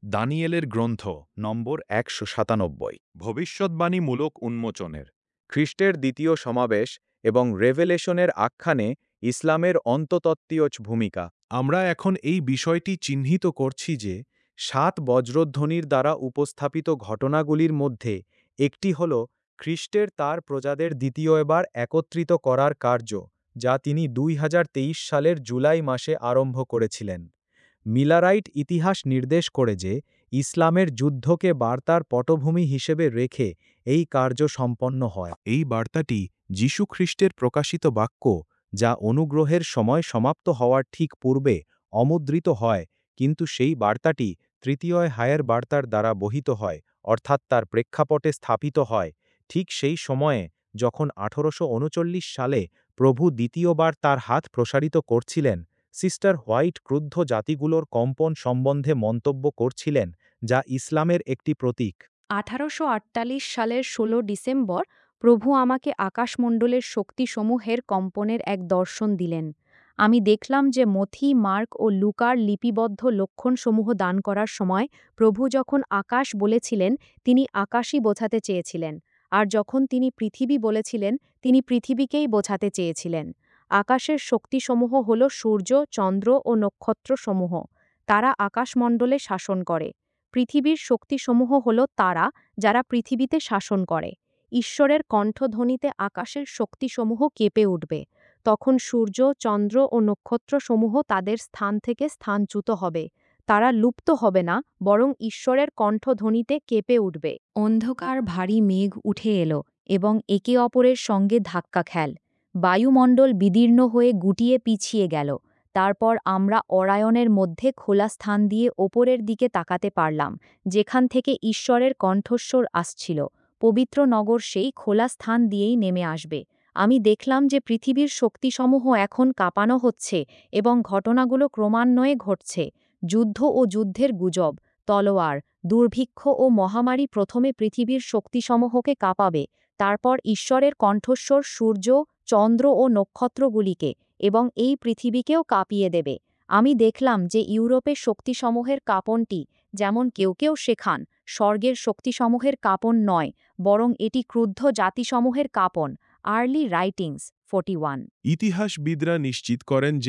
দানিয়েলের গ্রন্থ নম্বর ১৯৭ ভবিষ্যদ্বাণীমূলক উন্মোচনের খ্রিস্টের দ্বিতীয় সমাবেশ এবং রেভেলেশনের আখ্যানে ইসলামের অন্ততত্ত্বীয় ভূমিকা। আমরা এখন এই বিষয়টি চিহ্নিত করছি যে ৭ বজ্রধ্বনির দ্বারা উপস্থাপিত ঘটনাগুলির মধ্যে একটি হল খ্রিস্টের তার প্রজাদের দ্বিতীয়বার একত্রিত করার কার্য, যা তিনি ২০২৩ সালের জুলাই মাসে আরম্ভ করেছিলেন। মিলারাইট ইতিহাস নির্দেশ করে যে ইসলামের যুদ্ধকে বার্তার পটভূমি হিসেবে রেখে এই কার্য সম্পন্ন হয়। এই বার্তাটি যীশু খ্রিস্টের প্রকাশিত বাক্য, যা অনুগ্রহের সময় সমাপ্ত হওয়ার ঠিক পূর্বে অমুদ্রিত হয়, কিন্তু সেই বার্তাটি তৃতীয় হায়ের বার্তার দ্বারা বহিত হয়, অর্থাৎ তার প্রেক্ষাপটে স্থাপিত হয় ঠিক সেই সময়ে যখন ১৮৩৯ সালে প্রভু দ্বিতীয়বার তার হাত প্রসারিত করছিলেন। সিস্টার হোয়াইট ক্রুদ্ধ জাতিগুলোর কম্পন সম্বন্ধে মন্তব্য করছিলেন, যা ইসলামের একটি প্রতীক। ১৮৪৮ সালের ১৬ ডিসেম্বর প্রভু আমাকে আকাশমণ্ডলের শক্তিসমূহের কম্পনের এক দর্শন দিলেন। আমি দেখলাম যে মথি, মার্ক ও লুকার লিপিবদ্ধ লক্ষণসমূহ দান করার সময় প্রভু যখন আকাশ বলেছিলেন, তিনি আকাশই বোঝাতে চেয়েছিলেন, আর যখন তিনি পৃথিবী বলেছিলেন, তিনি পৃথিবীকেই বোঝাতে চেয়েছিলেন। আকাশের শক্তিসমূহ হল সূর্য, চন্দ্র ও নক্ষত্রসমূহ। তারা আকাশমণ্ডলে শাসন করে। পৃথিবীর শক্তিসমূহ হল তারা, যারা পৃথিবীতে শাসন করে। ঈশ্বরের কণ্ঠধ্বনিতে আকাশের শক্তিসমূহ কেঁপে উঠবে। তখন সূর্য, চন্দ্র ও নক্ষত্রসমূহ তাদের স্থান থেকে স্থানচ্যুত হবে। তারা লুপ্ত হবে না, বরং ঈশ্বরের কণ্ঠধ্বনিতে কেঁপে উঠবে। অন্ধকার ভারী মেঘ উঠে এলো এবং একে অপরের সঙ্গে ধাক্কা খেল। বায়ুমণ্ডল বিদীর্ণ হয়ে গুটিয়ে পিছিয়ে গেল। তারপর আমরা অরায়নের মধ্যে খোলা স্থান দিয়ে ওপরের দিকে তাকাতে পারলাম, যেখান থেকে ঈশ্বরের কণ্ঠস্বর আসছিল। পবিত্র নগর সেই খোলা স্থান দিয়েই নেমে আসবে। আমি দেখলাম যে পৃথিবীর শক্তিসমূহ এখন কাঁপানো হচ্ছে এবং ঘটনাগুলো ক্রমান্বয়ে ঘটছে। যুদ্ধ ও যুদ্ধের গুজব, তলোয়ার, দুর্ভিক্ষ ও মহামারী প্রথমে পৃথিবীর শক্তিসমূহকে কাঁপাবে, তারপর ঈশ্বরের কণ্ঠস্বর সূর্য, চন্দ্র ও নক্ষত্রগুলিকে এবং এই পৃথিবীকেও কাঁপিয়ে দেবে। আমি দেখলাম যে ইউরোপে শক্তিসমূহের কাঁপনটি, যেমন কেউ কেউ শেখান, স্বর্গের শক্তিসমূহের কাঁপন নয়, বরং এটি ক্রুদ্ধ জাতিসমূহের কাঁপন। Early writings 41। ইতিহাসবিদরা নিশ্চিত করেন যে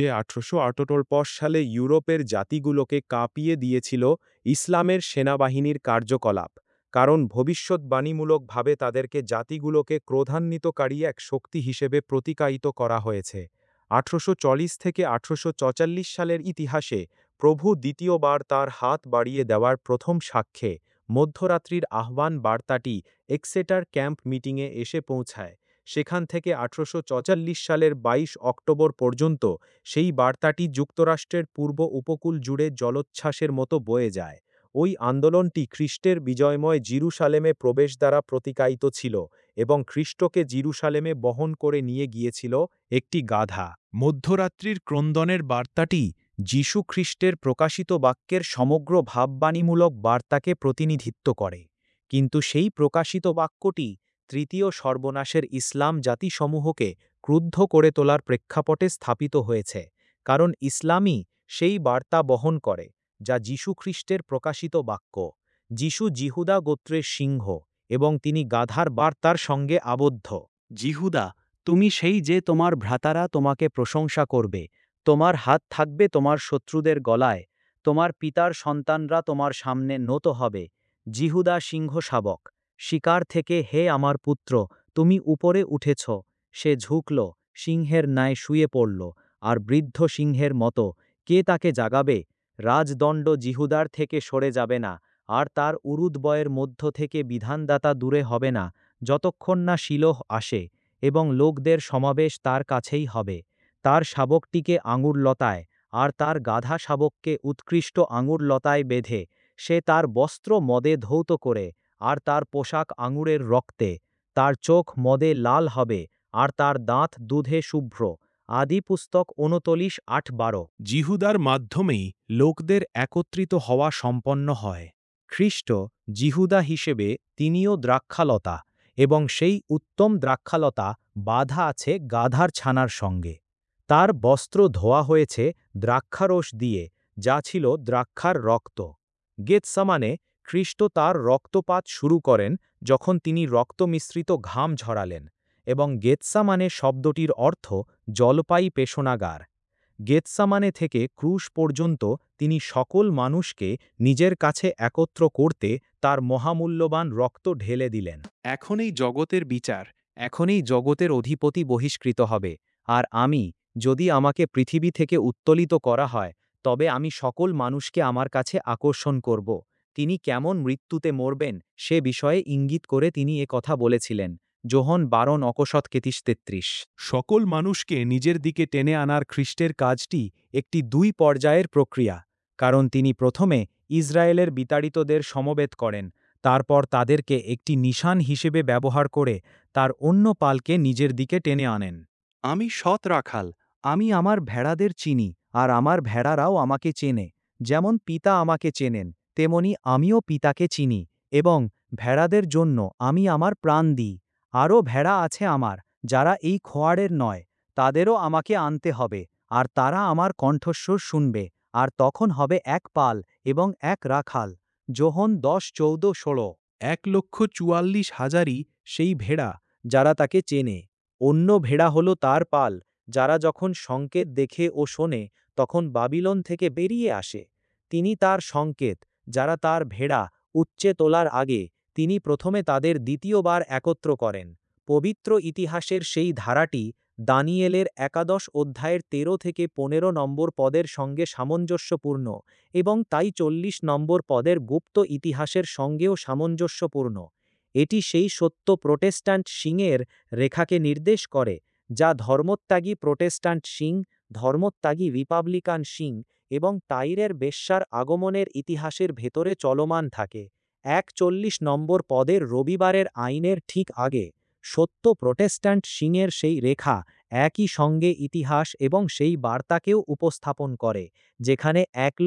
১৮৪৮ সালে ইউরোপের জাতিগুলোকে কাঁপিয়ে দিয়েছিল ইসলামের সেনাবাহিনীর কার্যকলাপ, কারণ ভবিষ্যদ্বাণীমূলকভাবে তাদেরকে জাতিগুলোকে ক্রোধান্বিতকারী এক শক্তি হিসেবে প্রতিকায়িত করা হয়েছে। ১৮৪০ থেকে ১৮৪৪ সালের ইতিহাসে প্রভু দ্বিতীয়বার তার হাত বাড়িয়ে দেওয়ার প্রথম সাক্ষ্যে মধ্যরাত্রির আহ্বান বার্তাটি এক্সেটার ক্যাম্প মিটিংয়ে এসে পৌঁছায়। সেখান থেকে ১৮৪৪ সালের ২২ অক্টোবর পর্যন্ত সেই বার্তাটি যুক্তরাষ্ট্রের পূর্ব উপকূল জুড়ে জলোচ্ছ্বাসের মতো বয়ে যায়। ওই আন্দোলনটি খ্রিস্টের বিজয়ময় জিরুসালেমে প্রবেশ দ্বারা প্রতিকায়িত ছিল এবং খ্রিস্টকে জিরুসালেমে বহন করে নিয়ে গিয়েছিল একটি গাধা। মধ্যরাত্রির ক্রন্দনের বার্তাটি যীশু খ্রিস্টের প্রকাশিত বাক্যের সমগ্র ভাববাণীমূলক বার্তাকে প্রতিনিধিত্ব করে। কিন্তু সেই প্রকাশিত বাক্যটি তৃতীয় সর্বনাশের ইসলাম জাতিসমূহকে ক্রুদ্ধ করে তোলার প্রেক্ষাপটে স্থাপিত হয়েছে, কারণ ইসলামই সেই বার্তা বহন করে, যা যীশু খ্রিস্টের প্রকাশিত বাক্য। যীশু জিহুদা গোত্রের সিংহ এবং তিনি গাধার বার্তার সঙ্গে আবদ্ধ। জিহুদা, তুমি সেই যে তোমার ভ্রাতারা তোমাকে প্রশংসা করবে, তোমার হাত থাকবে তোমার শত্রুদের গলায়, তোমার পিতার সন্তানরা তোমার সামনে নত হবে। জিহুদা সিংহ শাবক, শিকার থেকে হে আমার পুত্র, তুমি উপরে উঠেছ। সে ঝুঁকল, সিংহের ন্যায় শুয়ে পড়ল, আর বৃদ্ধ সিংহের মতো কে তাকে জাগাবে? রাজদণ্ড জিহুদার থেকে সরে যাবে না, আর তার উরুদবয়ের মধ্য থেকে বিধানদাতা দূরে হবে না, যতক্ষণ না শিলোহ আসে, এবং লোকদের সমাবেশ তার কাছেই হবে। তার শাবকটিকে আঙুর লতায়, আর তার গাধা শাবককে উৎকৃষ্ট আঙুর লতায় বেঁধে, সে তার বস্ত্র মদে ধৌত করে, আর তার পোশাক আঙুরের রক্তে। তার চোখ মদে লাল হবে, আর তার দাঁত দুধে শুভ্র। আদিপুস্তক ৩৯:৮-১২। জিহুদার মাধ্যমেই লোকদের একত্রিত হওয়া সম্পন্ন হয়। খ্রিস্ট জিহুদা হিসেবে তিনিও দ্রাক্ষালতা, এবং সেই উত্তম দ্রাক্ষালতা বাঁধা আছে গাধার ছানার সঙ্গে। তার বস্ত্র ধোয়া হয়েছে দ্রাক্ষারস দিয়ে, যা ছিল দ্রাক্ষার রক্ত। গেতসামানে খ্রিস্ট তার রক্তপাত শুরু করেন যখন তিনি রক্তমিশ্রিত ঘাম ঝরালেন, এবং গেতসামানে শব্দটির অর্থ জলপাই পেশনাগার। গেতসামানে থেকে ক্রুশ পর্যন্ত তিনি সকল মানুষকে নিজের কাছে একত্র করতে তার মহামূল্যবান রক্ত ঢেলে দিলেন। এখন এই জগতের বিচার, এখন এই জগতের অধিপতি বহিষ্কৃত হবে, আর আমি, যদি আমাকে পৃথিবী থেকে উত্তোলিত করা হয়, তবে আমি সকল মানুষকে আমার কাছে আকর্ষণ করব। তিনি কেমন মৃত্যুতে মরবেন সে বিষয়ে ইঙ্গিত করে তিনি এ কথা বলেছিলেন। যোহন 12:31-33। সকল মানুষকে নিজের দিকে টেনে আনার খ্রিস্টের কাজটি একটি 2 পর্যায়ের প্রক্রিয়া, কারণ তিনি প্রথমে ইসরায়েলের বিতাড়িতদের সমবেত করেন, তারপর তাদেরকে একটি নিশান হিসেবে ব্যবহার করে তার অন্য পালকে নিজের দিকে টেনে আনেন। আমি সৎ রাখাল, আমি আমার ভেড়াদের চিনি, আর আমার ভেড়ারাও আমাকে চেনে। যেমন পিতা আমাকে চেনেন, তেমনি আমিও পিতাকে চিনি, এবং ভেড়াদের জন্য আমি আমার প্রাণ দিই। আরও ভেড়া আছে আমার, যারা এই খোয়াড়ের নয়, তাদেরও আমাকে আনতে হবে, আর তারা আমার কণ্ঠস্বর শুনবে, আর তখন হবে এক পাল এবং এক রাখাল। যোহন 10:14-16। 1,44,000ই সেই ভেড়া যারা তাকে চেনে। অন্য ভেড়া হল তার পাল, যারা যখন সংকেত দেখে ও শোনে তখন বাবিলন থেকে বেরিয়ে আসে। তিনি তার সংকেত, যারা তার ভেড়া, উচ্চে তোলার আগে তিনি প্রথমে তাদের দ্বিতীয়বার একত্র করেন। পবিত্র ইতিহাসের সেই ধারাটি দানিয়েলের 11 অধ্যায়ের 13-15 নম্বর পদের সঙ্গে সামঞ্জস্যপূর্ণ, এবং তাই 40 নম্বর পদের গুপ্ত ইতিহাসের সঙ্গেও সামঞ্জস্যপূর্ণ। এটি সেই সত্য প্রোটেস্ট্যান্ট সিংয়ের রেখাকে নির্দেশ করে, যা ধর্মত্যাগী প্রোটেস্ট্যান্ট সিং, ধর্মত্যাগী রিপাবলিকান সিং এবং টাইরের বেশ্যার আগমনের ইতিহাসের ভেতরে চলমান থাকে। 41 নম্বর পদের রবিবারের আইনের ঠিক আগে সত্য প্রোটেস্ট্যান্ট সিংয়ের সেই রেখা একই সঙ্গে ইতিহাস এবং সেই বার্তাকেও উপস্থাপন করে, যেখানে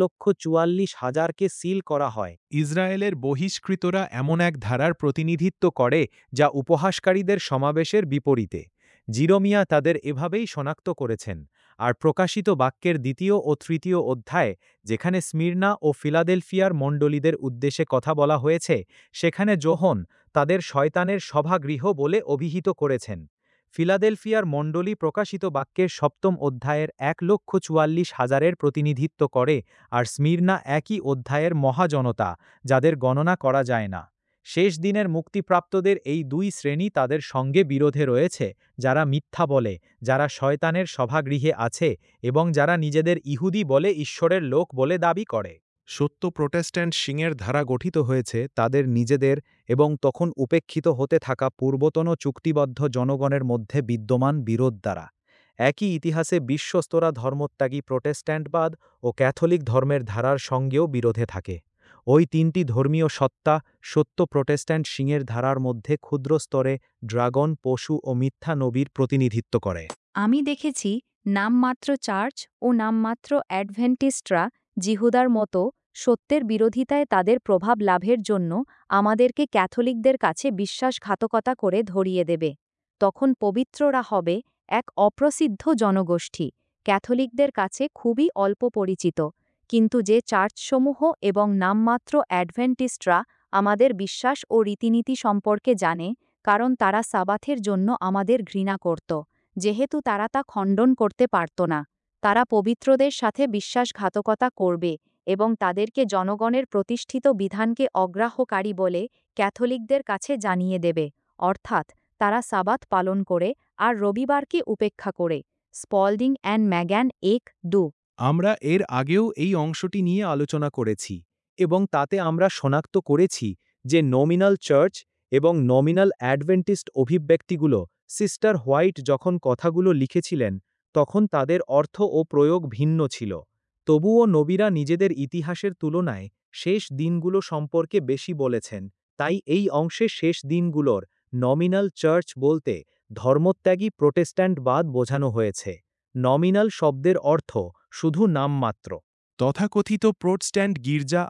1,44,000কে সিল করা হয়। ইসরায়েলের বহিষ্কৃতরা এমন এক ধারার প্রতিনিধিত্ব করে যা উপহাসকারীদের সমাবেশের বিপরীতে। জিরমিয়া তাদের এভাবেই শনাক্ত করেছেন। আর প্রকাশিত বাক্যের 2য় ও 3য় অধ্যায়ে, যেখানে স্মির্না ও ফিলাডেলফিয়ার মণ্ডলীদের উদ্দেশ্যে কথা বলা হয়েছে, সেখানে যোহন তাদের শয়তানের সভাগৃহ বলে অভিহিত করেছেন। ফিলাডেলফিয়ার মণ্ডলী প্রকাশিত বাক্যের 7ম অধ্যায়ের 1,44,000-এর প্রতিনিধিত্ব করে, আর স্মির্না একই অধ্যায়ের মহাজনতা, যাদের গণনা করা যায় না। শেষ দিনের মুক্তিপ্রাপ্তদের এই 2 শ্রেণী তাদের সঙ্গে বিরোধে রয়েছে, যারা মিথ্যা বলে, যারা শয়তানের সভাগৃহে আছে, এবং যারা নিজেদের ইহুদি বলে ঈশ্বরের লোক বলে দাবি করে। সত্য প্রোটেস্ট্যান্ট সিংয়ের ধারা গঠিত হয়েছে তাদের নিজেদের এবং তখন উপেক্ষিত হতে থাকা পূর্বতন চুক্তিবদ্ধ জনগণের মধ্যে বিদ্যমান বিরোধ দ্বারা। একই ইতিহাসে বিশ্বস্তরা ধর্মত্যাগী প্রোটেস্ট্যান্টবাদ ও ক্যাথলিক ধর্মের ধারার সঙ্গেও বিরোধে থাকে। ওই 3টি ধর্মীয় সত্তা সত্য প্রোটেস্ট্যান্ট সিংয়ের ধারার মধ্যে ক্ষুদ্র স্তরে ড্রাগন, পশু ও মিথ্যা নবীর প্রতিনিধিত্ব করে। আমি দেখেছি নামমাত্র চার্চ ও নামমাত্র অ্যাডভেন্টিস্টরা জিহুদার মতো সত্যের বিরোধিতায় তাদের প্রভাব লাভের জন্য আমাদেরকে ক্যাথলিকদের কাছে বিশ্বাসঘাতকতা করে ধরিয়ে দেবে। তখন পবিত্ররা হবে এক অপ্রসিদ্ধ জনগোষ্ঠী, ক্যাথলিকদের কাছে খুবই অল্প পরিচিত, কিন্তু যে চার্চসমূহ এবং নামমাত্র অ্যাডভেন্টিস্টরা আমাদের বিশ্বাস ও রীতিনীতি সম্পর্কে জানে, কারণ তারা সাবাথের জন্য আমাদের ঘৃণা করত, যেহেতু তারা তা খণ্ডন করতে পারত না। তারা পবিত্রদের সাথে বিশ্বাসঘাতকতা করবে এবং তাদেরকে জনগণের প্রতিষ্ঠিত বিধানকে অগ্রাহ্যকারী বলে ক্যাথলিকদের কাছে জানিয়ে দেবে, অর্থাৎ তারা সাবাত পালন করে আর রবিবারকে উপেক্ষা করে। Spalding and Magan 1-2। আমরা এর আগেও এই অংশটি নিয়ে আলোচনা করেছি, এবং তাতে আমরা শনাক্ত করেছি যে নমিনাল চার্চ এবং নমিনাল অ্যাডভেন্টিস্ট অভিব্যক্তিগুলো সিস্টার হোয়াইট যখন কথাগুলো লিখেছিলেন, তখন তাদের অর্থ ও প্রয়োগ ভিন্ন ছিল। তবুও নবীরা নিজেদের ইতিহাসের তুলনায় শেষ দিনগুলো সম্পর্কে বেশি বলেছেন, তাই এই অংশে শেষ দিনগুলোর নমিনাল চার্চ বলতে ধর্মত্যাগী প্রোটেস্ট্যান্টবাদ বোঝানো হয়েছে। নমিনাল শব্দের অর্থ শুধু নামমাত্র। তথাকথিত প্রোটেস্ট্যান্ট গির্জা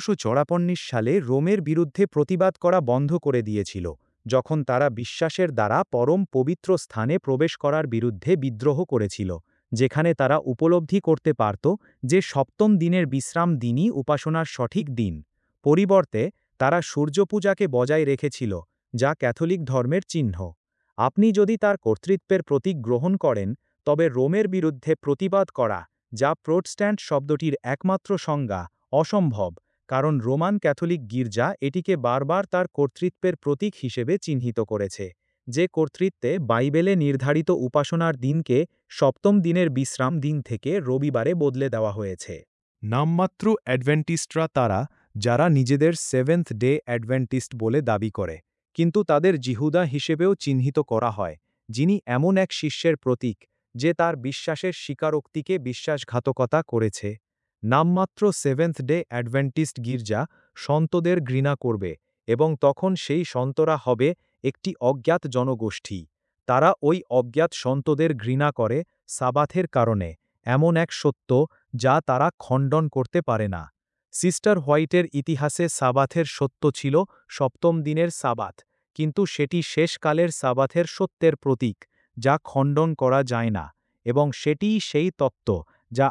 1854 সালে রোমের বিরুদ্ধে প্রতিবাদ করা বন্ধ করে দিয়েছিল, যখন তারা বিশ্বাসের দ্বারা পরম পবিত্র স্থানে প্রবেশ করার বিরুদ্ধে বিদ্রোহ করেছিল, যেখানে তারা উপলব্ধি করতে পারত যে সপ্তম দিনের বিশ্রাম দিনই উপাসনার সঠিক দিন। পরিবর্তে তারা সূর্যপূজাকে বজায় রেখেছিল, যা ক্যাথলিক ধর্মের চিহ্ন। আপনি যদি তার কর্তৃত্বের প্রতীক গ্রহণ করেন, তবে রোমের বিরুদ্ধে প্রতিবাদ করা, যা প্রোটেস্ট্যান্ট শব্দটির একমাত্র সংজ্ঞা, অসম্ভব, কারণ রোমান ক্যাথলিক গির্জা এটিকে বারবার তার কর্তৃত্বের প্রতীক হিসেবে চিহ্নিত করেছে, যে কর্তৃত্বে বাইবেলে নির্ধারিত উপাসনার দিনকে সপ্তম দিনের বিশ্রাম দিন থেকে রবিবারে বদলে দেওয়া হয়েছে। নামমাত্র অ্যাডভেন্টিস্টরা তারা, যারা নিজেদের সেভেন্থ ডে অ্যাডভেন্টিস্ট বলে দাবি করে, কিন্তু তাদের জিহুদা হিসেবেও চিহ্নিত করা হয়, যিনি এমন এক শিষ্যের প্রতীক, যে তার বিশ্বাসের স্বীকারোক্তিকে বিশ্বাসঘাতকতা করেছে। নামমাত্র সেভেন্থ ডে অ্যাডভেন্টিস্ট গির্জা সন্তদের ঘৃণা করবে, এবং তখন সেই সন্তরা হবে একটি অজ্ঞাত জনগোষ্ঠী। তারা ওই অজ্ঞাত সন্তদের ঘৃণা করে সাবাথের কারণে, এমন এক সত্য যা তারা খণ্ডন করতে পারে না। সিস্টার হোয়াইটের ইতিহাসে সাবাথের সত্য ছিল সপ্তম দিনের সাবাথ, কিন্তু সেটি শেষকালের সাবাথের সত্যের প্রতীক, যা খণ্ডন করা যায় না, এবং সেটিই সেই তত্ত্ব যা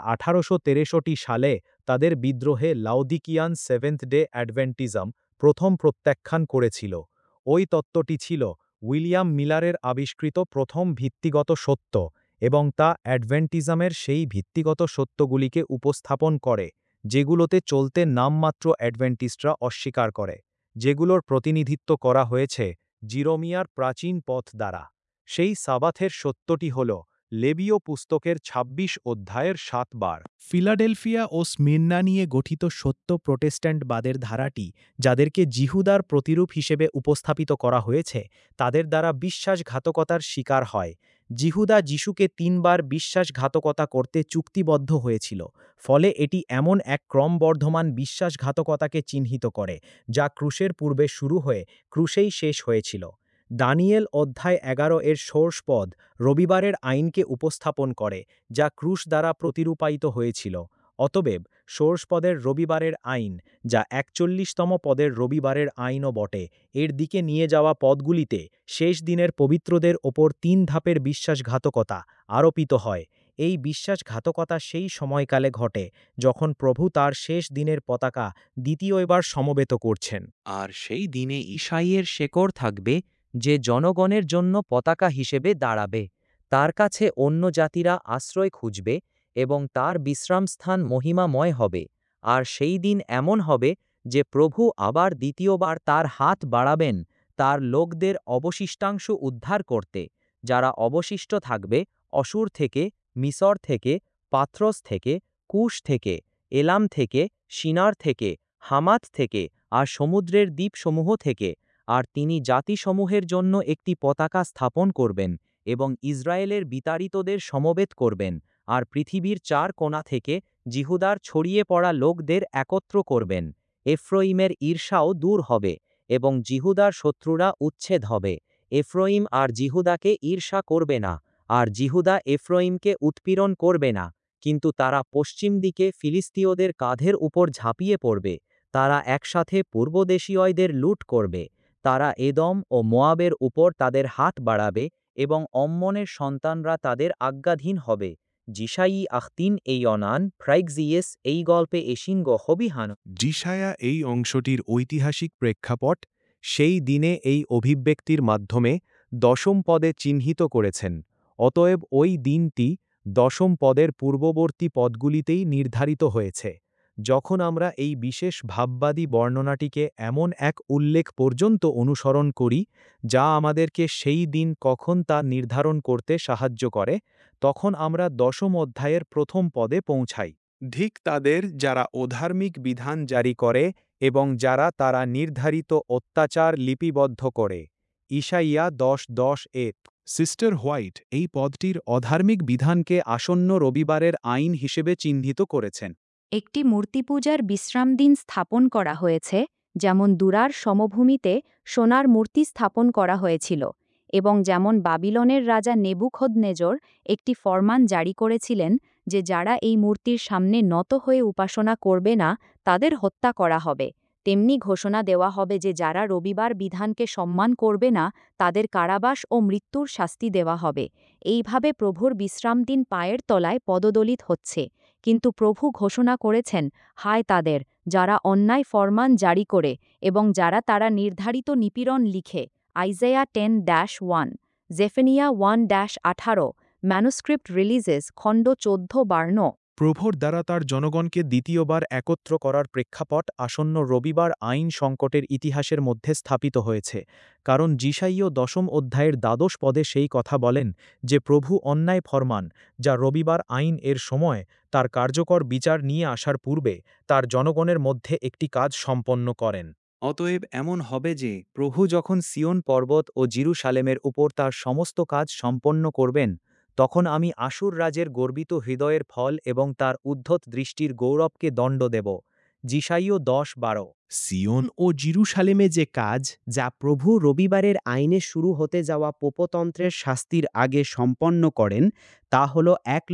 1863 সালে তাদের বিদ্রোহে লাউদিকিয়ান সেভেন্থ ডে অ্যাডভেন্টিজম প্রথম প্রত্যাখ্যান করেছিল। ওই তত্ত্বটি ছিল উইলিয়াম মিলারের আবিষ্কৃত প্রথম ভিত্তিগত সত্য, এবং তা অ্যাডভেন্টিজমের সেই ভিত্তিগত সত্যগুলিকে উপস্থাপন করে, যেগুলোতে চলতে নামমাত্র অ্যাডভেন্টিস্টরা অস্বীকার করে, যেগুলোর প্রতিনিধিত্ব করা হয়েছে জিরোমিয়ার প্রাচীন পথ দ্বারা। সেই সাবাথের সত্যটি হল লেবীয় পুস্তকের ২৬ অধ্যায়ের ৭ বার। ফিলাডেলফিয়া ও স্মির্না নিয়ে গঠিত সত্য প্রোটেস্ট্যান্টবাদের ধারাটি, যাদেরকে জিহুদার প্রতিরূপ হিসেবে উপস্থাপিত করা হয়েছে, তাদের দ্বারা বিশ্বাসঘাতকতার শিকার হয়। জিহুদা যিশুকে ৩ বার বিশ্বাসঘাতকতা করতে চুক্তিবদ্ধ হয়েছিল, ফলে এটি এমন এক ক্রমবর্ধমান বিশ্বাসঘাতকতাকে চিহ্নিত করে, যা ক্রুশের পূর্বে শুরু হয়ে ক্রুশেই শেষ হয়েছিল। দানিয়েল অধ্যায় ১১ এর ষোড়শপদ রবিবারের আইনকে উপস্থাপন করে, যা ক্রুশ দ্বারা প্রতিরূপায়িত হয়েছিল। অতএব ষোড়শপদের রবিবারের আইন, যা ৪১তম পদের রবিবারের আইনও বটে, এর দিকে নিয়ে যাওয়া পদগুলিতে শেষ দিনের পবিত্রদের ওপর ৩ ধাপের বিশ্বাসঘাতকতা আরোপিত হয়। এই বিশ্বাসঘাতকতা সেই সময়কালে ঘটে যখন প্রভু তার শেষ দিনের পতাকা দ্বিতীয়বার সমবেত করছেন। আর সেই দিনে ঈশাইয়ের শেকড় থাকবে, যে জনগণের জন্য পতাকা হিসেবে দাঁড়াবে। তার কাছে অন্য জাতিরা আশ্রয় খুঁজবে, এবং তার বিশ্রামস্থান মহিমাময় হবে। আর সেই দিন এমন হবে যে প্রভু আবার দ্বিতীয়বার তার হাত বাড়াবেন তার লোকদের অবশিষ্টাংশ উদ্ধার করতে, যারা অবশিষ্ট থাকবে অসুর থেকে, মিসর থেকে, পাথরস থেকে, কুশ থেকে, এলাম থেকে, শিনার থেকে, হামাত থেকে, আর সমুদ্রের দ্বীপসমূহ থেকে। আর তিনি জাতিসমূহের জন্য একটি পতাকা স্থাপন করবেন, এবং ইসরায়েলের বিতাড়িতদের সমবেত করবেন, আর পৃথিবীর ৪ কোণা থেকে জিহুদার ছড়িয়ে পড়া লোকদের একত্র করবেন। এফ্রইমের ঈর্ষাও দূর হবে, এবং জিহুদার শত্রুরা উচ্ছেদ হবে। এফ্রইম আর জিহুদাকে ঈর্ষা করবে না, আর জিহুদা এফ্রইমকে উৎপীড়ন করবে না, কিন্তু তারা পশ্চিম দিকে ফিলিস্তীয়দের কাঁধের উপর ঝাঁপিয়ে পড়বে। তারা একসাথে পূর্বদেশীয়দের লুট করবে। তারা এদম ও মোয়াবের উপর তাদের হাত বাড়াবে, এবং অম্মনের সন্তানরা তাদের আজ্ঞাধীন হবে। জিসাই আখতিন এই অনান ফ্রাইগজিয়েস এই গল্পে এসিনগ হবিহান। যিশায়া এই অংশটির ঐতিহাসিক প্রেক্ষাপট সেই দিনে এই অভিব্যক্তির মাধ্যমে দশম পদে চিহ্নিত করেছেন। অতএব ওই দিনটি দশম পদের পূর্ববর্তী পদগুলিতেই নির্ধারিত হয়েছে। যখন আমরা এই বিশেষ ভাববাদী বর্ণনাটিকে এমন এক উল্লেখ পর্যন্ত অনুসরণ করি, যা আমাদেরকে সেই দিন কখন তা নির্ধারণ করতে সাহায্য করে, তখন আমরা দশম অধ্যায়ের প্রথম পদে পৌঁছাই। ঠিক তাদের যারা অধার্মিক বিধান জারি করে এবং যারা তারা নির্ধারিত অত্যাচার লিপিবদ্ধ করে। ঈশাইয়া 10:10 সিস্টার হোয়াইট এই পদটির অধার্মিক বিধানকে আসন্ন রবিবারের আইন হিসেবে চিহ্নিত করেছেন। একটি মূর্তিপূজার বিশ্রাম দিন স্থাপন করা হয়েছে, যেমন দুরার সমভূমিতে সোনার মূর্তি স্থাপন করা হয়েছিল, এবং যেমন বাবিলনের রাজা নেবুখদনেজর একটি ফরমান জারি করেছিলেন যে যারা এই মূর্তির সামনে নত হয়ে উপাসনা করবে না তাদের হত্যা করা হবে, তেমনি ঘোষণা দেওয়া হবে যে যারা রবিবার বিধানকে সম্মান করবে না তাদের কারাবাস ও মৃত্যুর শাস্তি দেওয়া হবে। এইভাবে প্রভুর বিশ্রাম দিন পায়ের তলায় পদদলিত হচ্ছে, কিন্তু প্রভু ঘোষণা করেছেন, হায় তাদের, যারা অন্যায় ফরমান জারি করে এবং যারা তারা নির্ধারিত নিপীড়ন লিখে। আইজায়া 10-1, জেফেনিয়া 1-18, ম্যানুস্ক্রিপ্ট রিলিজেস খণ্ড 14-12। প্রভুর দ্বারা তার জনগণকে দ্বিতীয়বার একত্র করার প্রেক্ষাপট আসন্ন রবিবার আইন সংকটের ইতিহাসের মধ্যে স্থাপিত হয়েছে, কারণ যিশাইয় 10 অধ্যায়ের 12 পদে সেই কথা বলেন যে প্রভু অন্যায় ফরমান, যা রবিবার আইন এর সময় তার কার্যকর বিচার নিয়ে আসার পূর্বে তার জনগণের মধ্যে একটি কাজ সম্পন্ন করেন। অতএব এমন হবে যে প্রভু যখন সিয়ন পর্বত ও জিরুসালেমের উপর তার সমস্ত কাজ সম্পন্ন করবেন, তখন আমি আশুর রাজের গর্বিত হৃদয়ের ফল এবং তার উদ্ধত দৃষ্টির গৌরবকে দণ্ড দেব। যিশাইয় 10-12। সিয়ন ও জিরুসালেমে যে কাজ, যা প্রভু রবিবারের আইনে শুরু হতে যাওয়া পোপতন্ত্রের শাস্তির আগে সম্পন্ন করেন, তা হল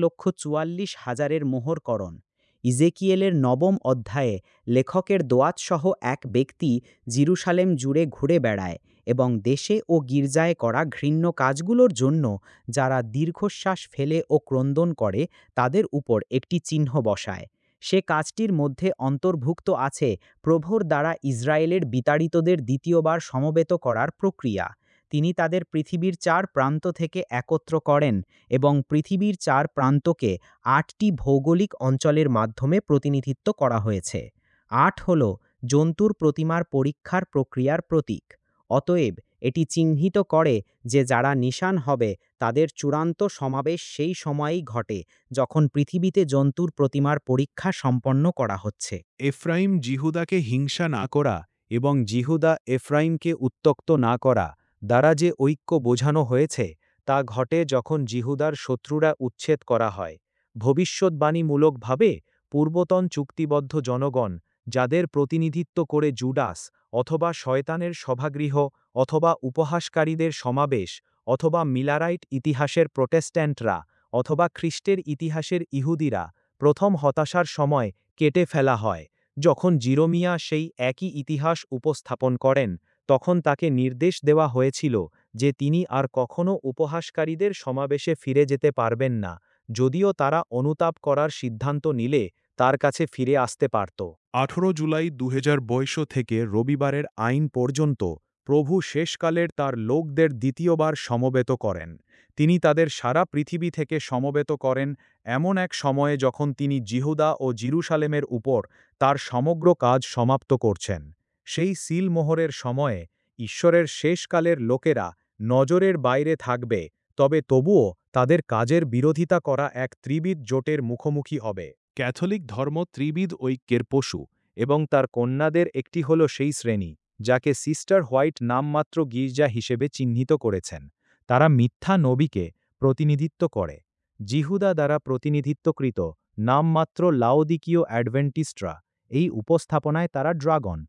1,44,000-এর মোহরকরণ। ইজেকিয়েলের 9 অধ্যায়ে লেখকের দোয়াতসহ এক ব্যক্তি জিরুসালেম জুড়ে ঘুরে বেড়ায় এবং দেশে ও গির্জায় করা ঘৃণ্য কাজগুলোর জন্য যারা দীর্ঘশ্বাস ফেলে ও ক্রন্দন করে তাদের উপর একটি চিহ্ন বসায়। সে কাজটির মধ্যে অন্তর্ভুক্ত আছে প্রভুর দ্বারা ইসরায়েলের বিতাড়িতদের দ্বিতীয়বার সমবেত করার প্রক্রিয়া। তিনি তাদের পৃথিবীর 4 প্রান্ত থেকে একত্র করেন এবং পৃথিবীর 4 প্রান্তকে 8টি ভৌগোলিক অঞ্চলের মাধ্যমে প্রতিনিধিত্ব করা হয়েছে। 8 হল জন্তুর প্রতিমার পরীক্ষার প্রক্রিয়ার প্রতীক। অতএব এটি চিহ্নিত করে যে যারা নিশান হবে তাদের চূড়ান্ত সমাবেশ সেই সময়েই ঘটে যখন পৃথিবীতে জন্তুর প্রতিমার পরীক্ষা সম্পন্ন করা হচ্ছে। এফ্রাইম জিহুদাকে হিংসা না করা এবং জিহুদা এফ্রাইমকে উত্ত্যক্ত না করা দ্বারা যে ঐক্য বোঝানো হয়েছে, তা ঘটে যখন জিহুদার শত্রুরা উচ্ছেদ করা হয়। ভবিষ্যদ্বাণীমূলকভাবে পূর্বতন চুক্তিবদ্ধ জনগণ, যাদের প্রতিনিধিত্ব করে জুডাস অথবা শয়তানের সভাগৃহ অথবা উপহাসকারীদের সমাবেশ অথবা মিলারাইট ইতিহাসের প্রোটেস্ট্যান্টরা অথবা খ্রিস্টের ইতিহাসের ইহুদিরা, প্রথম হতাশার সময় কেটে ফেলা হয়। যখন জিরোমিয়া সেই একই ইতিহাস উপস্থাপন করেন, তখন তাকে নির্দেশ দেওয়া হয়েছিল যে তিনি আর কখনও উপহাসকারীদের সমাবেশে ফিরে যেতে পারবেন না, যদিও তারা অনুতাপ করার সিদ্ধান্ত নিলে তার কাছে ফিরে আসতে পারত। 18 জুলাই 2022 থেকে রবিবারের আইন পর্যন্ত প্রভু শেষকালের তার লোকদের দ্বিতীয়বার সমবেত করেন। তিনি তাদের সারা পৃথিবী থেকে সমবেত করেন এমন এক সময়ে যখন তিনি জিহুদা ও জিরুসালেমের উপর তার সমগ্র কাজ সমাপ্ত করছেন। সেই সিল মোহরের সময়ে ঈশ্বরের শেষকালের লোকেরা নজরের বাইরে থাকবে, তবে তবুও তাদের কাজের বিরোধিতা করা এক ত্রিবিদ জোটের মুখোমুখি হবে। ক্যাথলিক ধর্ম ত্রিবিদ ঐক্যের পশু, এবং তার কন্যাদের একটি হল সেই শ্রেণী যাকে সিস্টার হোয়াইট নামমাত্র গির্জা হিসেবে চিহ্নিত করেছেন। তারা মিথ্যা নবীকে প্রতিনিধিত্ব করে। জিহুদা দ্বারা প্রতিনিধিত্বকৃত নামমাত্র লাওদিকীয় অ্যাডভেন্টিস্টরা, এই উপস্থাপনায় তারা ড্রাগন।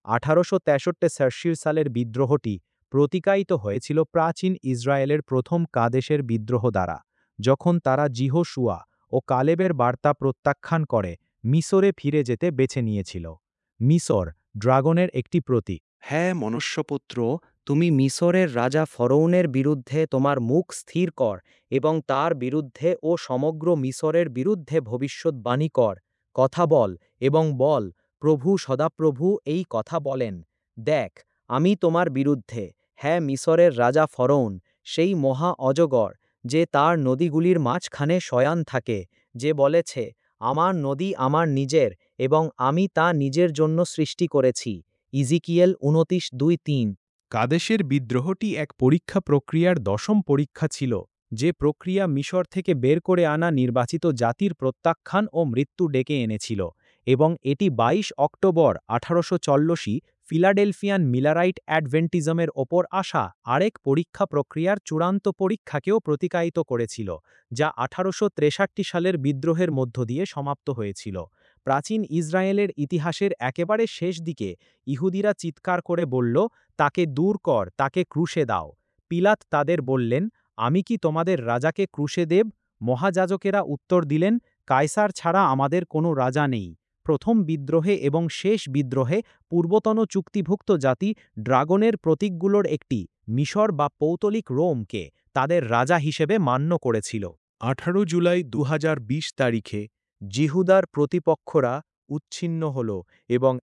1863 সালের বিদ্রোহটি প্রতিকায়িত হয়েছিল প্রাচীন ইসরায়েলের প্রথম কাদেশের বিদ্রোহ দ্বারা, যখন তারা যিহোশুয়া ও কালেবের বার্তা প্রত্যাখ্যান করে মিশরে ফিরে যেতে বেছে নিয়েছিল। মিশর ড্রাগনের একটি প্রতীক। হ্যাঁ মনুষ্যপুত্র, তুমি মিশরের রাজা ফরৌনের বিরুদ্ধে তোমার মুখ স্থির কর এবং তার বিরুদ্ধে ও সমগ্র মিশরের বিরুদ্ধে ভবিষ্যদ্বাণী কর। কথা বল এবং বল, প্রভু সদাপ্রভু এই কথা বলেন, দেখ, আমি তোমার বিরুদ্ধে, হ্যাঁ মিশরের রাজা ফরৌন, সেই মহা অজগর, যে তার নদীগুলির মাঝখানে শয়ান থাকে, যে বলেছে, আমার নদী আমার নিজের এবং আমি তা নিজের জন্য সৃষ্টি করেছি। ইজিকিয়েল 29:2-3। কাদেশের বিদ্রোহটি এক পরীক্ষা প্রক্রিয়ার 10ম পরীক্ষা ছিল, যে প্রক্রিয়া মিশর থেকে বের করে আনা নির্বাচিত জাতির প্রত্যাখ্যান ও মৃত্যু ডেকে এনেছিল, এবং এটি 22 অক্টোবর 1840 ফিলাডেলফিয়ান মিলারাইট অ্যাডভেন্টিজমের ওপর আসা আরেক পরীক্ষা প্রক্রিয়ার চূড়ান্ত পরীক্ষাকেও প্রতিকায়িত করেছিল, যা 1863 সালের বিদ্রোহের মধ্য দিয়ে সমাপ্ত হয়েছিল। প্রাচীন ইসরায়েলের ইতিহাসের একেবারে শেষ দিকে ইহুদিরা চিৎকার করে বলল, তাকে দূর কর, তাকে ক্রুশে দাও। পিলাত তাদের বললেন, আমি কি তোমাদের রাজাকে ক্রুশে দেব? মহাযাজকেরা উত্তর দিলেন, কায়সার ছাড়া আমাদের কোনো রাজা নেই। প্রথম বিদ্রোহে এবং শেষ বিদ্রোহে পূর্বতন চুক্তিভুক্ত জাতি ড্রাগনের প্রতীকগুলোর একটি, মিশর বা পৌতলিক রোমকে তাদের রাজা হিসেবে মান্য করেছিল। 18 জুলাই 2020 তারিখে জিহুদার প্রতিপক্ষরা উচ্ছিন্ন হল এবং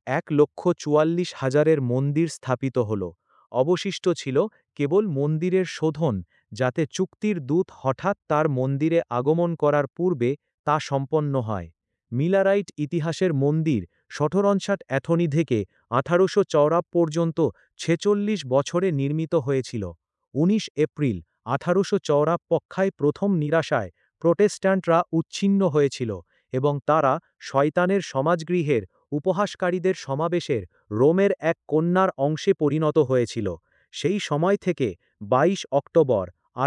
1,44,000 মন্দির স্থাপিত হল। অবশিষ্ট ছিল কেবল মন্দিরের শোধন, যাতে চুক্তির দূত হঠাৎ তার মন্দিরে আগমন করার পূর্বে তা সম্পন্ন হয়। মিলারাইট ইতিহাসের মন্দির 1759 অ্যাথনি থেকে 1854 পর্যন্ত 46 বছরে নির্মিত হয়েছিল। 19 এপ্রিল 1854 পক্ষায় প্রথম নিরাশায় প্রোটেস্ট্যান্টরা উচ্ছিন্ন হয়েছিল এবং তারা শয়তানের সমাজগৃহের উপহাসকারীদের সমাবেশের রোমের এক কন্যার অংশে পরিণত হয়েছিল। সেই সময় থেকে 22 অক্টোবর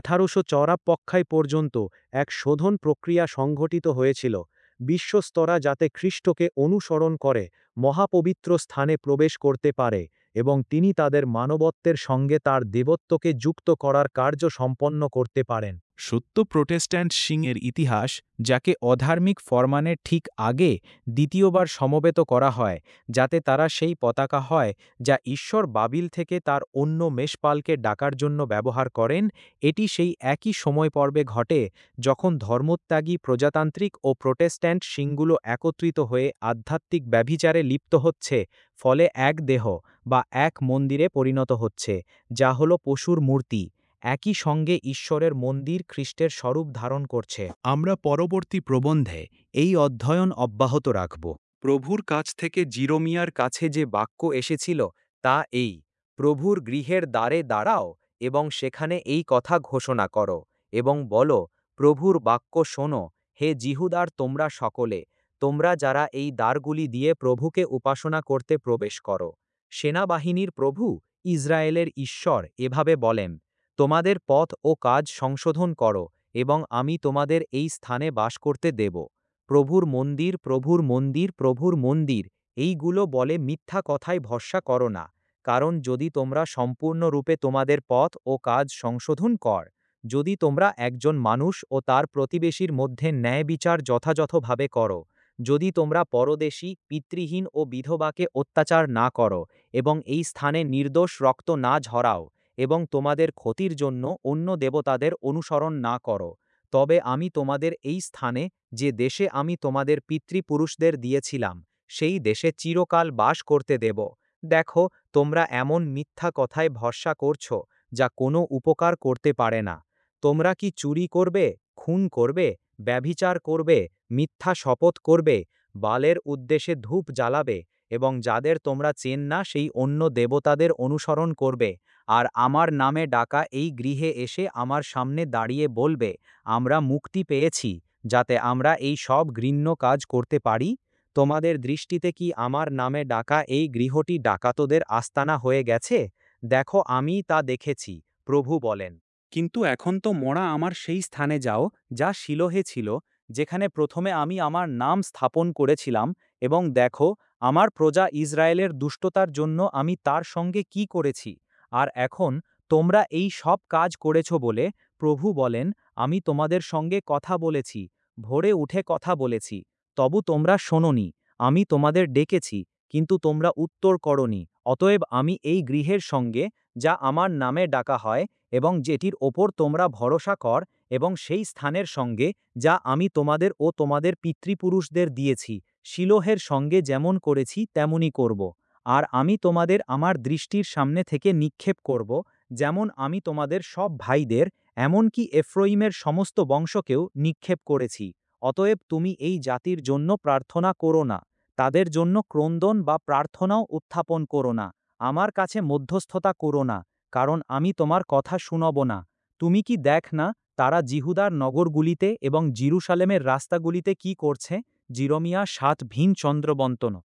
1854 পক্ষায় পর্যন্ত এক শোধন প্রক্রিয়া সংঘটিত হয়েছিল, বিশ্বস্তরা যাতে খ্রিস্টকে অনুসরণ করে মহাপবিত্র স্থানে প্রবেশ করতে পারে এবং তিনি তাদের মানবত্বের সঙ্গে তার দেবত্বকে যুক্ত করার কার্য সম্পন্ন করতে পারেন। সত্য প্রোটেস্ট্যান্ট সিংহের ইতিহাস, যাকে অধার্মিক ফরমানের ঠিক আগে দ্বিতীয়বার সমবেত করা হয়, যাতে তারা সেই পতাকা হয় যা ঈশ্বর বাবিল থেকে তার অন্য মেষপালকে ডাকার জন্য ব্যবহার করেন, এটি সেই একই সময় পর্বে ঘটে যখন ধর্মত্যাগী প্রজাতান্ত্রিক ও প্রোটেস্ট্যান্ট সিংগুলো একত্রিত হয়ে আধ্যাত্মিক ব্যভিচারে লিপ্ত হচ্ছে, ফলে এক দেহ বা এক মন্দিরে পরিণত হচ্ছে, যা হল পশুর মূর্তি। একই সঙ্গে ঈশ্বরের মন্দির খ্রিস্টের স্বরূপ ধারণ করছে। আমরা পরবর্তী প্রবন্ধে এই অধ্যয়ন অব্যাহত রাখব। প্রভুর কাছ থেকে জিরোমিয়ার কাছে যে বাক্য এসেছিল তা এই: প্রভুর গৃহের দ্বারে দাঁড়াও এবং সেখানে এই কথা ঘোষণা করো এবং বলো, প্রভুর বাক্য শোনো, হে জিহুদার তোমরা সকলে, তোমরা যারা এই দ্বারগুলি দিয়ে প্রভুকে উপাসনা করতে প্রবেশ করো। সেনাবাহিনীর প্রভু, ইসরায়েলের ঈশ্বর এভাবে বলেন, তোমাদের পথ ও কাজ সংশোধন করো এবং আমি তোমাদের এই স্থানে বাস করতে দেব। প্রভুর মন্দির, প্রভুর মন্দির, প্রভুর মন্দির, এইগুলো বলে মিথ্যা কথায় ভরসা করো না, কারণ যদি তোমরা সম্পূর্ণরূপে তোমাদের পথ ও কাজ সংশোধন কর, যদি তোমরা একজন মানুষ ও তার প্রতিবেশীর মধ্যে ন্যায় বিচার যথাযথভাবে করো, যদি তোমরা পরদেশী, পিতৃহীন ও বিধবাকে অত্যাচার না করো এবং এই স্থানে নির্দোষ রক্ত না ঝরাও এবং তোমাদের ক্ষতির জন্য অন্য দেবতাদের অনুসরণ না করো, তবে আমি তোমাদের এই স্থানে, যে দেশে আমি তোমাদের পিতৃপুরুষদের দিয়েছিলাম, সেই দেশে চিরকাল বাস করতে দেব। দেখো, তোমরা এমন মিথ্যা কথায় ভরসা করছ যা কোনো উপকার করতে পারে না। তোমরা কি চুরি করবে, খুন করবে, ব্যভিচার করবে, মিথ্যা শপথ করবে, বালের উদ্দেশ্যে ধূপ জ্বালাবে এবং যাদের তোমরা চেন না সেই অন্য দেবতাদের অনুসরণ করবে, আর আমার নামে ডাকা এই গৃহে এসে আমার সামনে দাঁড়িয়ে বলবে, আমরা মুক্তি পেয়েছি, যাতে আমরা এই সব ঘৃণ্য কাজ করতে পারি? তোমাদের দৃষ্টিতে কি আমার নামে ডাকা এই গৃহটি ডাকাতদের আস্তানা হয়ে গেছে? দেখো, আমি তা দেখেছি, প্রভু বলেন। কিন্তু এখন তো মোরা আমার সেই স্থানে যাও, যা শিলোহে ছিল, যেখানে প্রথমে আমি আমার নাম স্থাপন করেছিলাম, এবং দেখো, আমার প্রজা ইসরায়েলের দুষ্টতার জন্য আমি তার সঙ্গে কি করেছি। আর এখন তোমরা এই সব কাজ করেছ বলে, প্রভু বলেন, আমি তোমাদের সঙ্গে কথা বলেছি, ভোরে উঠে কথা বলেছি, তবু তোমরা শোনোনি। আমি তোমাদের ডেকেছি, কিন্তু তোমরা উত্তর করনি। অতএব আমি এই গৃহের সঙ্গে, যা আমার নামে ডাকা হয় এবং যেটির ওপর তোমরা ভরসা কর, এবং সেই স্থানের সঙ্গে, যা আমি তোমাদের ও তোমাদের পিতৃপুরুষদের দিয়েছি, শিলোহের সঙ্গে যেমন করেছি তেমনই করব। আর আমি তোমাদের আমার দৃষ্টির সামনে থেকে নিক্ষেপ করব, যেমন আমি তোমাদের সব ভাইদের, এমনকি এফ্রইমের সমস্ত বংশকেও নিক্ষেপ করেছি। অতএব তুমি এই জাতির জন্য প্রার্থনা করো না, তাদের জন্য ক্রন্দন বা প্রার্থনাও উত্থাপন করো না, আমার কাছে মধ্যস্থতা করো না, কারণ আমি তোমার কথা শুনব না। তুমি কি দেখ না, তারা জিহুদার নগরগুলিতে এবং জিরুসালেমের রাস্তাগুলিতে কি করছে? জিরমিয়া 7 ভিন চন্দ্রবন্তন।